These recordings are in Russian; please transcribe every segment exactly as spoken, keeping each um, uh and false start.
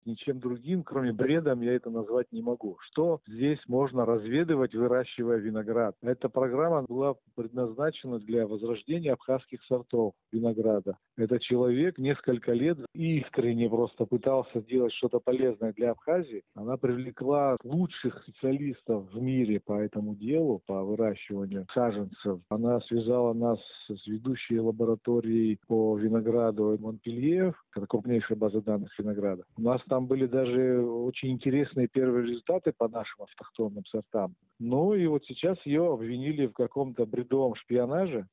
Ничем другим, кроме бредом, я это назвать не могу. Что здесь можно разведывать, выращивая виноград? Эта программа была предназначена для возрождения абхазских сортов винограда. Этот человек несколько лет искренне просто пытался делать что-то полезное для Абхазии. Она привлекла лучших специалистов в мире по этому делу, по выращиванию саженцев. Она связала нас с ведущей лабораторией по винограду Монпелье, это крупнейшая база данных винограда. У нас там были даже очень интересные первые результаты по нашим автохтонным сортам. Ну и вот сейчас ее обвинили в каком-то бредовом шпионаже.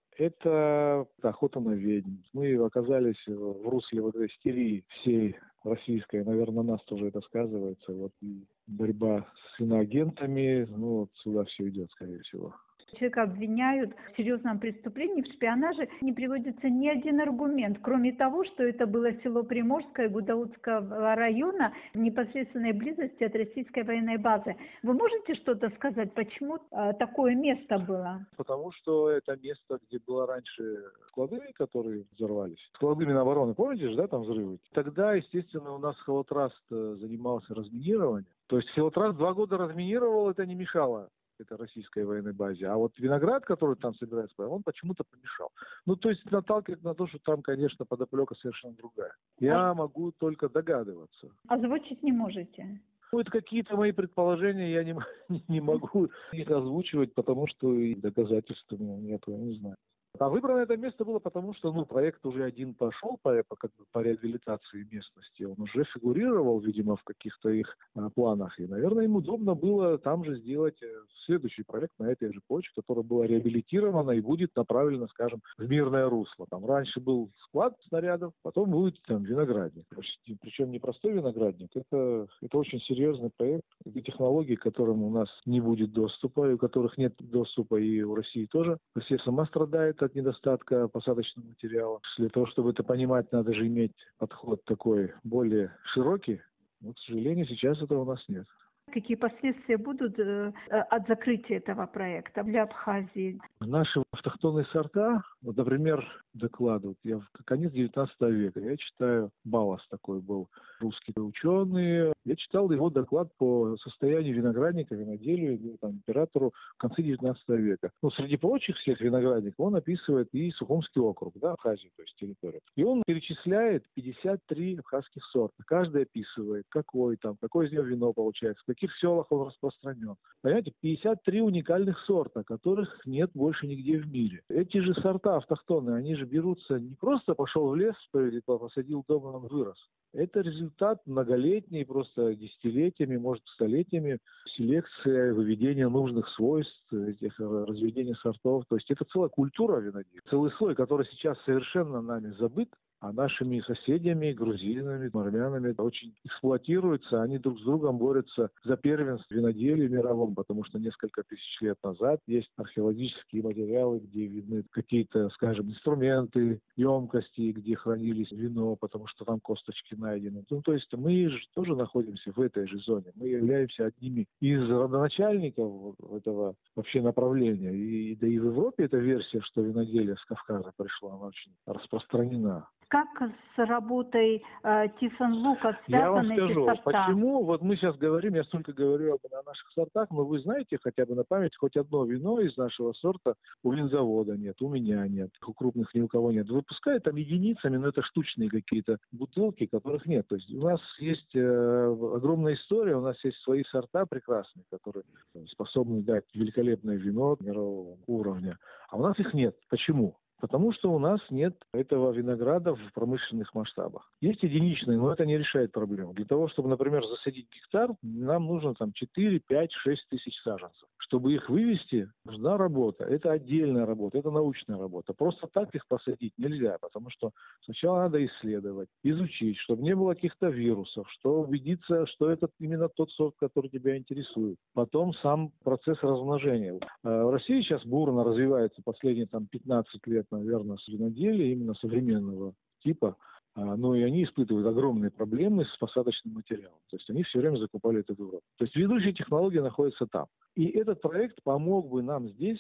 Это охота на ведьм. Мы оказались в русле вот этой истерии всей российской. Наверное, на нас тоже это сказывается. Вот и борьба с иноагентами, ну вот сюда все идет, скорее всего. Человека обвиняют в серьезном преступлении, в шпионаже. Не приводится ни один аргумент, кроме того, что это было село Приморское Гудаутского района в непосредственной близости от российской военной базы. Вы можете что-то сказать, почему э, такое место было? Потому что это место, где было раньше склады, которые взорвались. Склады Минобороны, помните же, да, там взрывы? Тогда, естественно, у нас Холотраст занимался разминированием. То есть Холотраст два года разминировал, это не мешало это российской военной базе. А вот виноград, который там собирается, он почему-то помешал. Ну, то есть наталкивает на то, что там, конечно, подоплека совершенно другая. Я а... могу только догадываться. Озвучить не можете? Ну, это какие-то мои предположения, я не, не могу их озвучивать, потому что и доказательств у меня нет, я не знаю. А выбрано это место было потому, что ну, проект уже один пошел по, по, как бы, по реабилитации местности. Он уже фигурировал, видимо, в каких-то их а, планах. И, наверное, им удобно было там же сделать следующий проект на этой же почве, которая была реабилитирована и будет направлена, скажем, в мирное русло. Там раньше был склад снарядов, потом будет там виноградник. Причем не простой виноградник, это, это очень серьезный проект. Это технологии, к которым у нас не будет доступа, и у которых нет доступа и у России тоже. Россия сама страдает от недостатка посадочного материала. Для того, чтобы это понимать, надо же иметь подход такой более широкий. Но, к сожалению, сейчас этого у нас нет. Какие последствия будут э, от закрытия этого проекта для Абхазии? Наши автохтонные сорта, вот, например, докладывают, я в конец девятнадцатого века, я читаю, Балас такой был, русский ученый, я читал его доклад по состоянию виноградника, виноделию, там, императору в конце девятнадцатого века. Ну, среди прочих всех виноградников он описывает и Сухумский округ, да, Абхазию, то есть территорию. И он перечисляет пятьдесят три абхазских сорта. Каждый описывает, какой там, какое из него вино получается, в каких селах он распространен. Понимаете, пятьдесят три уникальных сорта, которых нет больше нигде в мире. Эти же сорта автохтонные, они же берутся не просто пошел в лес, посадил дом, он вырос. Это результат многолетней, просто десятилетиями, может, столетиями селекции, выведения нужных свойств, этих разведения сортов. То есть это целая культура виноделия. Целый слой, который сейчас совершенно нами забыт, а нашими соседями, грузинами, армянами очень эксплуатируется. Они друг с другом борются за первенство в виноделии мировом, потому что несколько тысяч лет назад есть археологические материалы, где видны какие-то, скажем, инструменты, емкости, где хранились вино, потому что там косточки найдены. Ну, то есть мы же тоже находимся в этой же зоне. Мы являемся одними из родоначальников этого вообще направления. И, да и в Европе эта версия, что виноделие с Кавказа пришло, она очень распространена. Как с работой э, Тиффен Лука связаны эти скажу, сорта? Почему? Вот мы сейчас говорим, я столько говорю об, о наших сортах, но вы знаете хотя бы на память хоть одно вино из нашего сорта у винзавода нет, у меня нет, у крупных ни у кого нет. Выпускают там единицами, но это штучные какие-то бутылки, которых нет. То есть у нас есть э, огромная история, у нас есть свои сорта прекрасные, которые способны дать великолепное вино мирового уровня, а у нас их нет. Почему? Потому что у нас нет этого винограда в промышленных масштабах. Есть единичные, но это не решает проблему. Для того, чтобы, например, засадить гектар, нам нужно там четыре, пять, шесть тысяч саженцев. Чтобы их вывести, нужна работа. Это отдельная работа, это научная работа. Просто так их посадить нельзя, потому что сначала надо исследовать, изучить, чтобы не было каких-то вирусов, что убедиться, что это именно тот сорт, который тебя интересует. Потом сам процесс размножения. В России сейчас бурно развивается последние там пятнадцать лет, наверное, с виноделия именно современного типа, но и они испытывают огромные проблемы с посадочным материалом. То есть они все время закупали это в Европе. То есть ведущая технология находится там. И этот проект помог бы нам здесь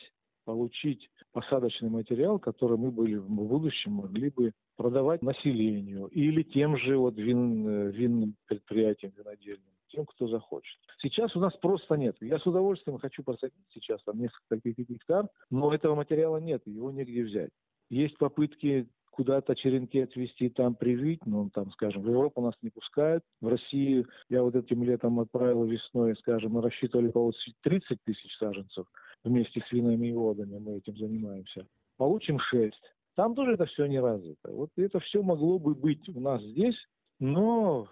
получить посадочный материал, который мы были в будущем могли бы продавать населению или тем же вот вин, винным предприятиям, винодельным, тем, кто захочет. Сейчас у нас просто нет. Я с удовольствием хочу посадить сейчас там несколько гектар, но этого материала нет, его негде взять. Есть попытки куда-то черенки отвезти, там привить, ну, там, скажем, в Европу нас не пускают. В России я вот этим летом отправил весной, скажем, мы рассчитывали получить тридцать тысяч саженцев вместе с винами и водами, мы этим занимаемся. Получим шесть. Там тоже это все не развито. Вот это все могло бы быть у нас здесь, но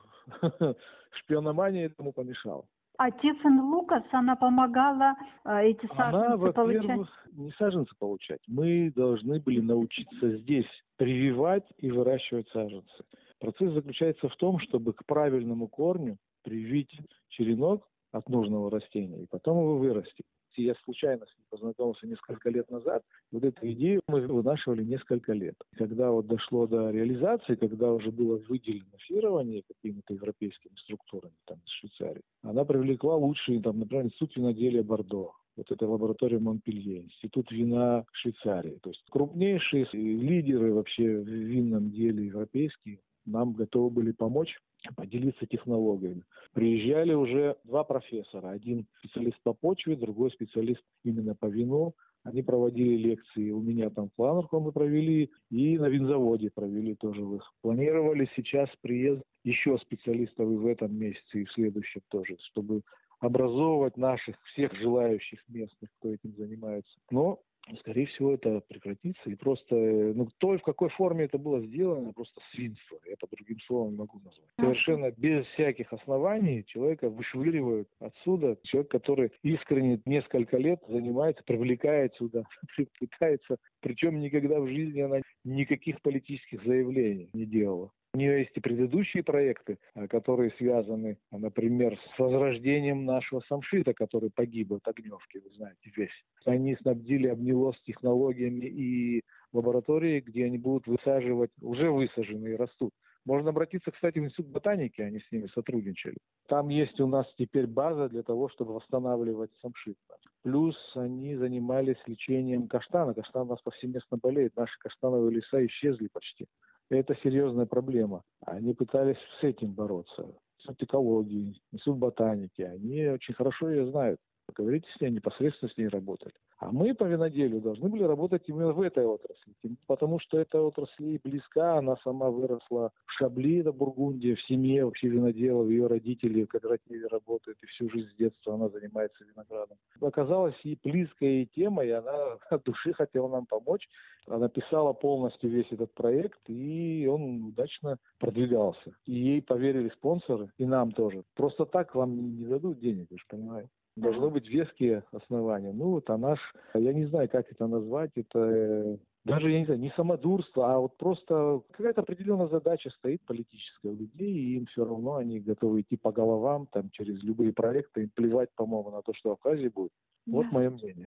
шпиономания этому помешала. А Тиффен Лукас, она помогала э, эти саженцы она, получать? во-первых, не саженцы получать. Мы должны были научиться здесь прививать и выращивать саженцы. Процесс заключается в том, чтобы к правильному корню привить черенок от нужного растения, и потом его вырастить. Я случайно с ним познакомился несколько лет назад. Вот эту идею мы вынашивали несколько лет. Когда вот дошло до реализации, когда уже было выделено финансирование какими-то европейскими структурами, там, из Швейцарии, она привлекла лучшие, там, например, Институт виноделия Бордо, вот эта лаборатория Монпелье, Институт вина Швейцарии. То есть крупнейшие лидеры вообще в винном деле европейские нам готовы были помочь поделиться технологиями. Приезжали уже два профессора. Один специалист по почве, другой специалист именно по вину. Они проводили лекции. У меня там в планах мы провели, и на винзаводе провели тоже в их. Планировали сейчас приезд еще специалистов и в этом месяце, и в следующем тоже, чтобы образовывать наших всех желающих местных, кто этим занимается. Но скорее всего, это прекратится. И просто, ну, то, в какой форме это было сделано, просто свинство. Я по другим словам не могу назвать. Совершенно без всяких оснований человека вышвыривают отсюда. Человек, который искренне несколько лет занимается, привлекает сюда, пытается. Причем никогда в жизни она никаких политических заявлений не делала. У нее есть и предыдущие проекты, которые связаны, например, с возрождением нашего самшита, который погиб от огневки, вы знаете, весь. Они снабдили Обнилос технологиями и лаборатории, где они будут высаживать, уже высаженные растут. Можно обратиться, кстати, в Институт ботаники, они с ними сотрудничали. Там есть у нас теперь база для того, чтобы восстанавливать самшит. Плюс они занимались лечением каштана. Каштан у нас повсеместно болеет. Наши каштановые леса исчезли почти. Это серьезная проблема. Они пытались с этим бороться. Институт экологии, Институт ботаники. Они очень хорошо ее знают. Поговорите с ней, непосредственно с ней работали. А мы по виноделию должны были работать именно в этой отрасли. Потому что эта отрасль ей близка, она сама выросла в Шабли, это Бургундия, в семье вообще виноделов, ее родители в кооперативе работают, и всю жизнь с детства она занимается виноградом. Оказалась ей близкая ей тема, и она от души хотела нам помочь. Она писала полностью весь этот проект, и он удачно продвигался. И ей поверили спонсоры, и нам тоже. Просто так вам не дадут денег, вы же понимаете. Должны быть веские основания. Ну, вот а наш, я не знаю, как это назвать, это даже, я не знаю, не самодурство, а вот просто какая-то определенная задача стоит политическая у людей, и им все равно, они готовы идти по головам, там, через любые проекты, им плевать, по-моему, на то, что в Абхазии будет. Вот мое мнение.